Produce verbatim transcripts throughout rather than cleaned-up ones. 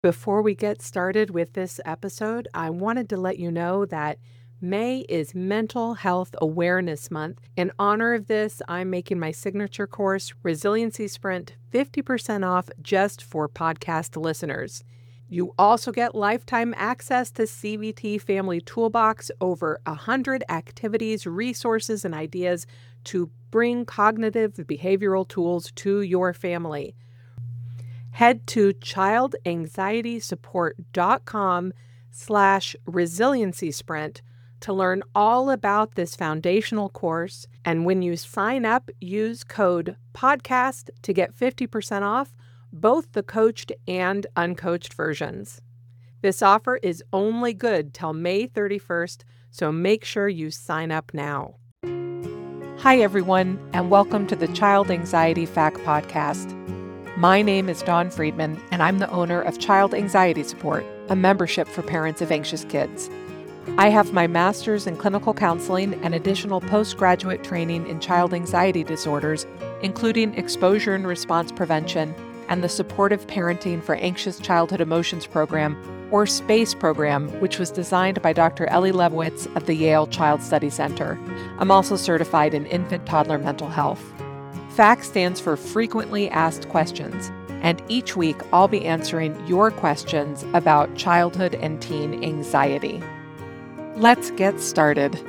Before we get started with this episode, I wanted to let you know that May is Mental Health Awareness Month. In honor of this, I'm making my signature course, Resiliency Sprint, fifty percent off just for podcast listeners. You also get lifetime access to C B T Family Toolbox, over one hundred activities, resources, and ideas to bring cognitive behavioral tools to your family. Head to childanxietysupport.com slash resiliency sprint to learn all about this foundational course. And when you sign up, use code podcast to get fifty percent off both the coached and uncoached versions. This offer is only good till May thirty-first, so make sure you sign up now. Hi, everyone, and welcome to the Child Anxiety Fact Podcast. My name is Dawn Friedman, and I'm the owner of Child Anxiety Support, a membership for parents of anxious kids. I have my master's in clinical counseling and additional postgraduate training in child anxiety disorders, including exposure and response prevention and the Supportive Parenting for Anxious Childhood Emotions program, or SPACE program, which was designed by Doctor Ellie Lebowitz of the Yale Child Study Center. I'm also certified in infant-toddler mental health. FACT stands for Frequently Asked Questions, and each week I'll be answering your questions about childhood and teen anxiety. Let's get started.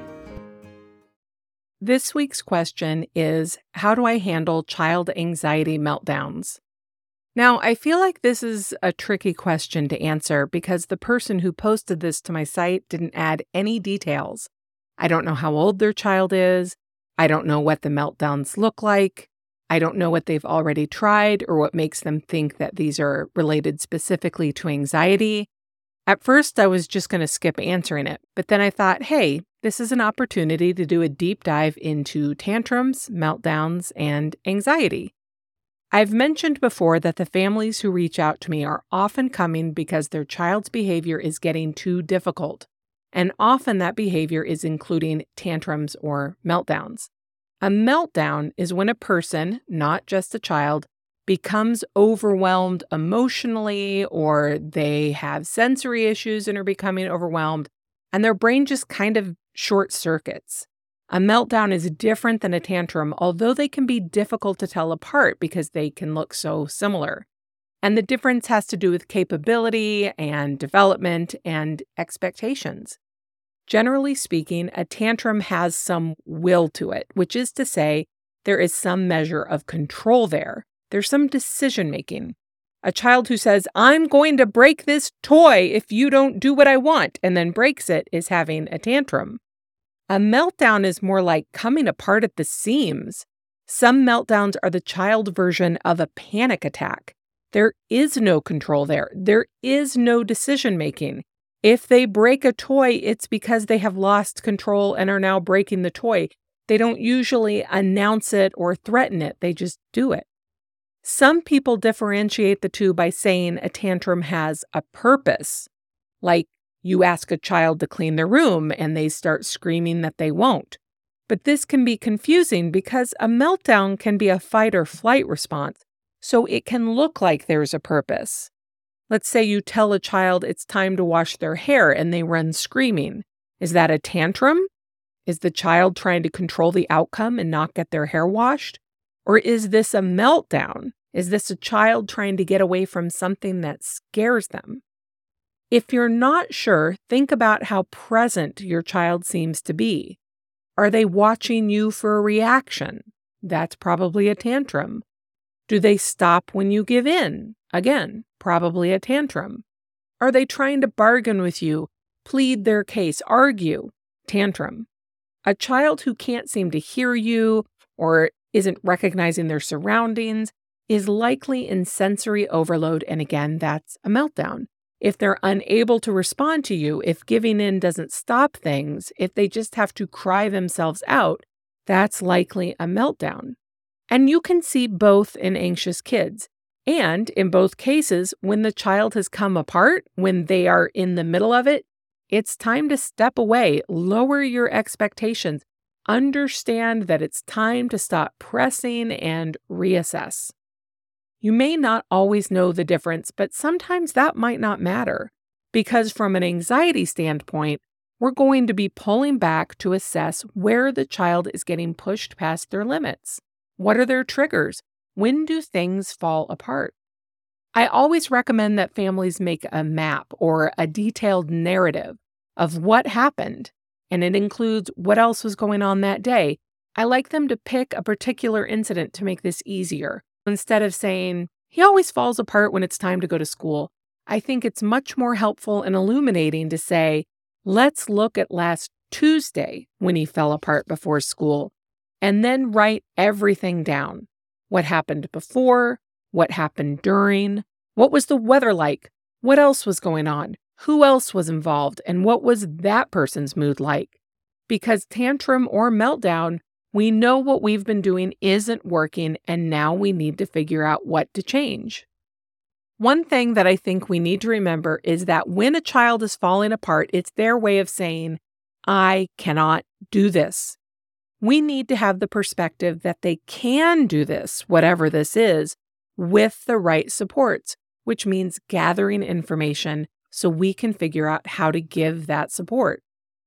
This week's question is, how do I handle child anxiety meltdowns? Now, I feel like this is a tricky question to answer because the person who posted this to my site didn't add any details. I don't know how old their child is. I don't know what the meltdowns look like. I don't know what they've already tried or what makes them think that these are related specifically to anxiety. At first, I was just going to skip answering it, but then I thought, hey, this is an opportunity to do a deep dive into tantrums, meltdowns, and anxiety. I've mentioned before that the families who reach out to me are often coming because their child's behavior is getting too difficult. And often that behavior is including tantrums or meltdowns. A meltdown is when a person, not just a child, becomes overwhelmed emotionally, or they have sensory issues and are becoming overwhelmed, and their brain just kind of short circuits. A meltdown is different than a tantrum, although they can be difficult to tell apart because they can look so similar. And the difference has to do with capability and development and expectations. Generally speaking, a tantrum has some will to it, which is to say, there is some measure of control there. There's some decision making. A child who says, I'm going to break this toy if you don't do what I want, and then breaks it, is having a tantrum. A meltdown is more like coming apart at the seams. Some meltdowns are the child version of a panic attack. There is no control there. There is no decision-making. If they break a toy, it's because they have lost control and are now breaking the toy. They don't usually announce it or threaten it. They just do it. Some people differentiate the two by saying a tantrum has a purpose. Like you ask a child to clean their room and they start screaming that they won't. But this can be confusing because a meltdown can be a fight or flight response. So it can look like there's a purpose. Let's say you tell a child it's time to wash their hair and they run screaming. Is that a tantrum? Is the child trying to control the outcome and not get their hair washed? Or is this a meltdown? Is this a child trying to get away from something that scares them? If you're not sure, think about how present your child seems to be. Are they watching you for a reaction? That's probably a tantrum. Do they stop when you give in? Again, probably a tantrum. Are they trying to bargain with you, plead their case, argue? Tantrum. A child who can't seem to hear you or isn't recognizing their surroundings is likely in sensory overload, and again, that's a meltdown. If they're unable to respond to you, if giving in doesn't stop things, if they just have to cry themselves out, that's likely a meltdown. And you can see both in anxious kids. And in both cases, when the child has come apart, when they are in the middle of it, it's time to step away, lower your expectations, understand that it's time to stop pressing and reassess. You may not always know the difference, but sometimes that might not matter, because from an anxiety standpoint, we're going to be pulling back to assess where the child is getting pushed past their limits. What are their triggers? When do things fall apart? I always recommend that families make a map or a detailed narrative of what happened, and it includes what else was going on that day. I like them to pick a particular incident to make this easier. Instead of saying, he always falls apart when it's time to go to school, I think it's much more helpful and illuminating to say, let's look at last Tuesday when he fell apart before school, and then write everything down. What happened before, what happened during, what was the weather like, what else was going on, who else was involved, and what was that person's mood like. Because tantrum or meltdown, we know what we've been doing isn't working, and now we need to figure out what to change. One thing that I think we need to remember is that when a child is falling apart, it's their way of saying, I cannot do this. We need to have the perspective that they can do this, whatever this is, with the right supports, which means gathering information so we can figure out how to give that support.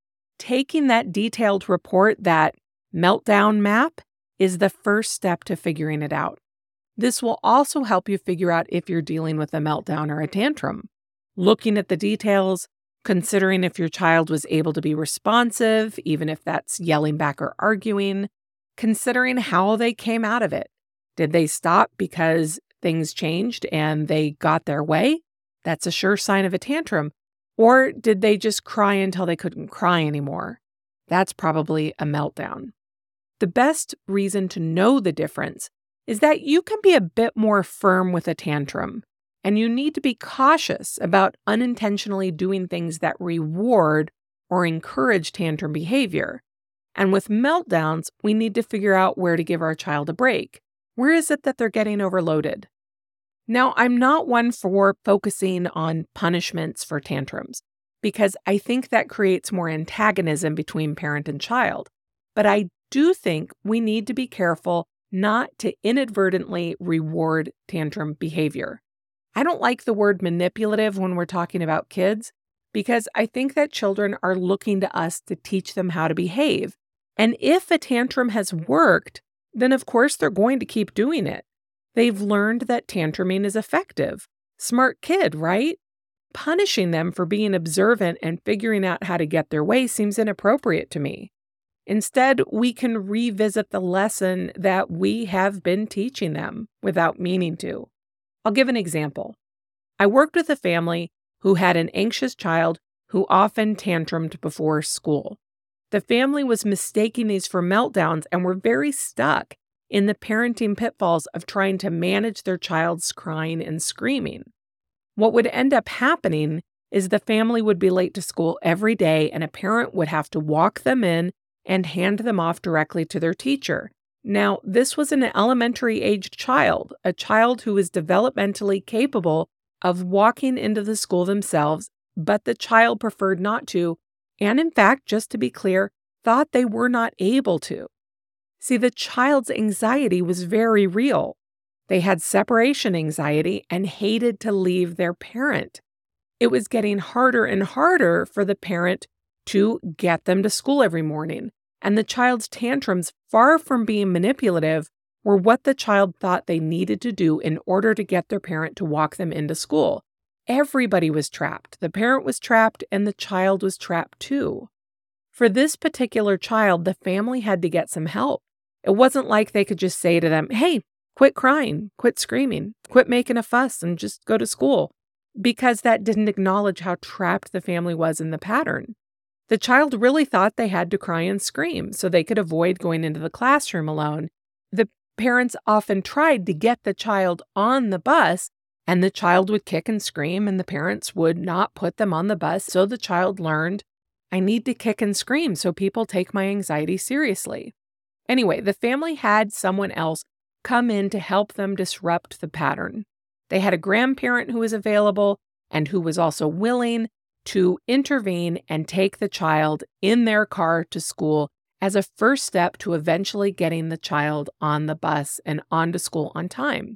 Taking that detailed report, that meltdown map, is the first step to figuring it out. This will also help you figure out if you're dealing with a meltdown or a tantrum. Looking at the details, considering if your child was able to be responsive, even if that's yelling back or arguing, considering how they came out of it. Did they stop because things changed and they got their way? That's a sure sign of a tantrum. Or did they just cry until they couldn't cry anymore? That's probably a meltdown. The best reason to know the difference is that you can be a bit more firm with a tantrum, and you need to be cautious about unintentionally doing things that reward or encourage tantrum behavior. And with meltdowns, we need to figure out where to give our child a break. Where is it that they're getting overloaded? Now, I'm not one for focusing on punishments for tantrums, because I think that creates more antagonism between parent and child. But I do think we need to be careful not to inadvertently reward tantrum behavior. I don't like the word manipulative when we're talking about kids, because I think that children are looking to us to teach them how to behave. And if a tantrum has worked, then of course they're going to keep doing it. They've learned that tantruming is effective. Smart kid, right? Punishing them for being observant and figuring out how to get their way seems inappropriate to me. Instead, we can revisit the lesson that we have been teaching them without meaning to. I'll give an example. I worked with a family who had an anxious child who often tantrumed before school. The family was mistaking these for meltdowns and were very stuck in the parenting pitfalls of trying to manage their child's crying and screaming. What would end up happening is the family would be late to school every day, and a parent would have to walk them in and hand them off directly to their teacher. Now, this was an elementary-aged child, a child who was developmentally capable of walking into the school themselves, but the child preferred not to, and in fact, just to be clear, thought they were not able to. See, the child's anxiety was very real. They had separation anxiety and hated to leave their parent. It was getting harder and harder for the parent to get them to school every morning, and the child's tantrums, far from being manipulative, were what the child thought they needed to do in order to get their parent to walk them into school. Everybody was trapped. The parent was trapped, and the child was trapped too. For this particular child, the family had to get some help. It wasn't like they could just say to them, hey, quit crying, quit screaming, quit making a fuss, and just go to school, because that didn't acknowledge how trapped the family was in the pattern. The child really thought they had to cry and scream so they could avoid going into the classroom alone. The parents often tried to get the child on the bus, and the child would kick and scream, and the parents would not put them on the bus, so the child learned, I need to kick and scream so people take my anxiety seriously. Anyway, the family had someone else come in to help them disrupt the pattern. They had a grandparent who was available and who was also willing to intervene and take the child in their car to school as a first step to eventually getting the child on the bus and onto school on time.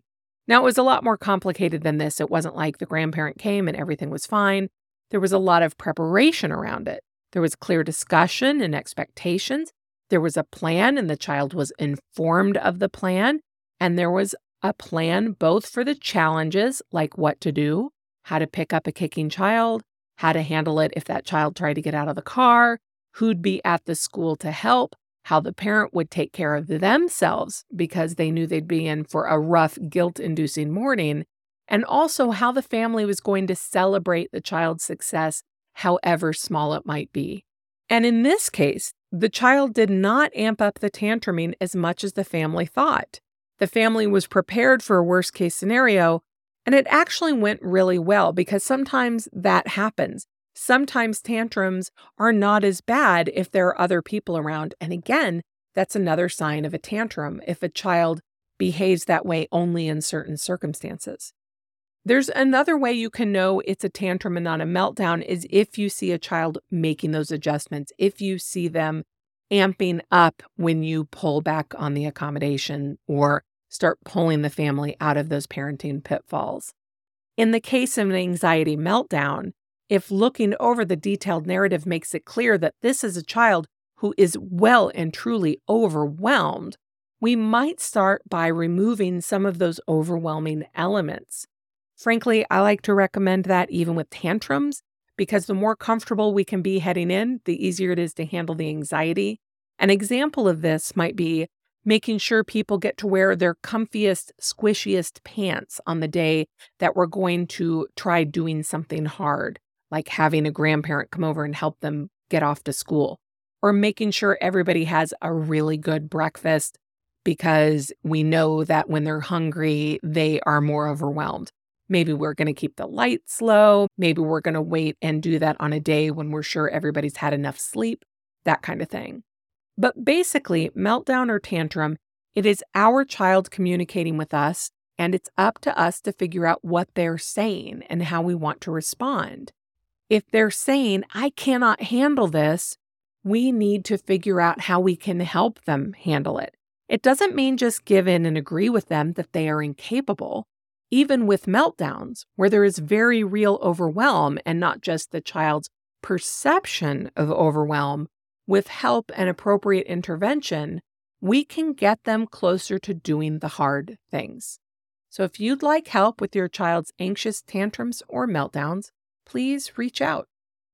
Now, it was a lot more complicated than this. It wasn't like the grandparent came and everything was fine. There was a lot of preparation around it. There was clear discussion and expectations. There was a plan, and the child was informed of the plan. And there was a plan both for the challenges, like what to do, how to pick up a kicking child, how to handle it if that child tried to get out of the car, who'd be at the school to help, how the parent would take care of themselves because they knew they'd be in for a rough, guilt-inducing morning, and also how the family was going to celebrate the child's success, however small it might be. And in this case, the child did not amp up the tantruming as much as the family thought. The family was prepared for a worst-case scenario, and it actually went really well because sometimes that happens. Sometimes tantrums are not as bad if there are other people around. And again, that's another sign of a tantrum if a child behaves that way only in certain circumstances. There's another way you can know it's a tantrum and not a meltdown is if you see a child making those adjustments, if you see them amping up when you pull back on the accommodation or start pulling the family out of those parenting pitfalls. In the case of an anxiety meltdown, if looking over the detailed narrative makes it clear that this is a child who is well and truly overwhelmed, we might start by removing some of those overwhelming elements. Frankly, I like to recommend that even with tantrums, because the more comfortable we can be heading in, the easier it is to handle the anxiety. An example of this might be making sure people get to wear their comfiest, squishiest pants on the day that we're going to try doing something hard, like having a grandparent come over and help them get off to school, or making sure everybody has a really good breakfast because we know that when they're hungry, they are more overwhelmed. Maybe we're going to keep the lights low. Maybe we're going to wait and do that on a day when we're sure everybody's had enough sleep, that kind of thing. But basically, meltdown or tantrum, it is our child communicating with us, and it's up to us to figure out what they're saying and how we want to respond. If they're saying, I cannot handle this, we need to figure out how we can help them handle it. It doesn't mean just give in and agree with them that they are incapable. Even with meltdowns, where there is very real overwhelm and not just the child's perception of overwhelm, with help and appropriate intervention, we can get them closer to doing the hard things. So if you'd like help with your child's anxious tantrums or meltdowns, please reach out.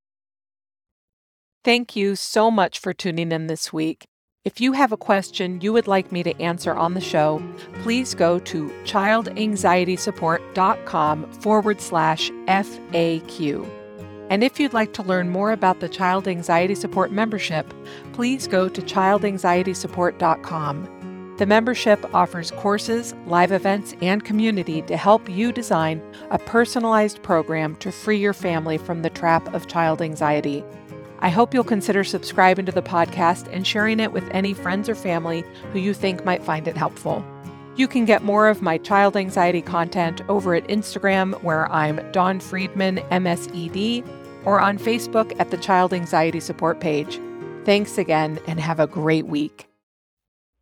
Thank you so much for tuning in this week. If you have a question you would like me to answer on the show, please go to childanxietysupport.com forward slash FAQ. And if you'd like to learn more about the Child Anxiety Support membership, please go to child anxiety support dot com. The membership offers courses, live events, and community to help you design a personalized program to free your family from the trap of child anxiety. I hope you'll consider subscribing to the podcast and sharing it with any friends or family who you think might find it helpful. You can get more of my child anxiety content over at Instagram, where I'm Dawn Friedman, M S E D, or on Facebook at the Child Anxiety Support page. Thanks again, and have a great week.